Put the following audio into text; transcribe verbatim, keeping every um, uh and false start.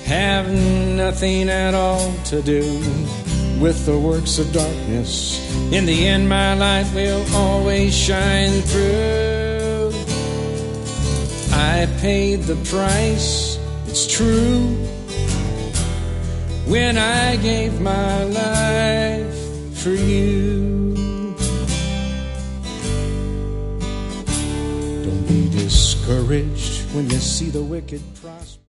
have nothing at all to do with the works of darkness. In the end, my light will always shine through. I paid the price, it's true, when I gave my life for you. Don't be discouraged when you see the wicked prosper.